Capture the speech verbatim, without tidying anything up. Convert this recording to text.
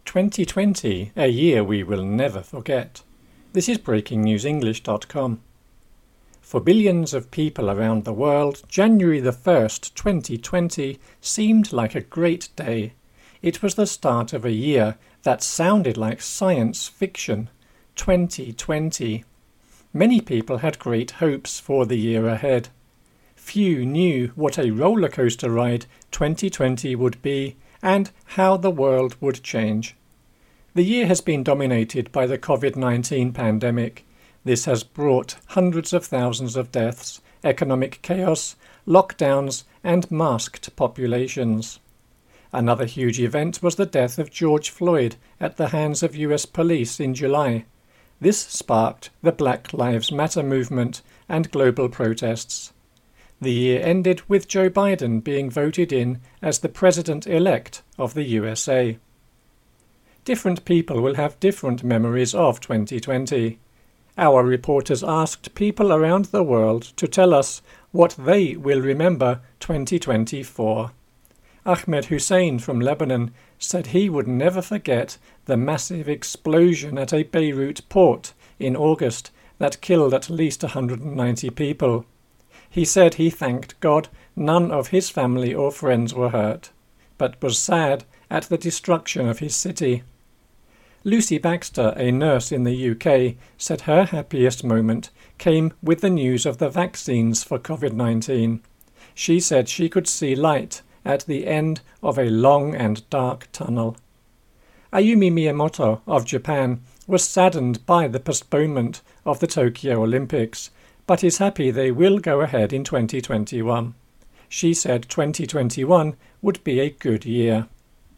twenty twenty, a year we will never forget. This is breaking news english dot com. For billions of people around the world, January the first, twenty twenty seemed like a great day. It was the start of a year that sounded like science fiction. twenty twenty. Many people had great hopes for the year ahead. Few knew what a roller coaster ride twenty twenty would be and how the world would change. The year has been dominated by the COVID nineteen pandemic. This has brought hundreds of thousands of deaths, economic chaos, lockdowns, and masked populations. Another huge event was the death of George Floyd at the hands of U S police in July. This sparked the Black Lives Matter movement and global protests. The year ended with Joe Biden being voted in as the president-elect of the U S A. Different people will have different memories of twenty twenty. Our reporters asked people around the world to tell us what they will remember twenty twenty for. Ahmed Hussein from Lebanon said he would never forget the massive explosion at a Beirut port in August that killed at least one hundred ninety people. He said he thanked God none of his family or friends were hurt, but was sad at the destruction of his city. Lucy Baxter, a nurse in the U K, said her happiest moment came with the news of the vaccines for COVID nineteen. She said she could see light at the end of a long and dark tunnel. Ayumi Miyamoto of Japan was saddened by the postponement of the Tokyo Olympics, but is happy they will go ahead in twenty twenty-one. She said twenty twenty-one would be a good year.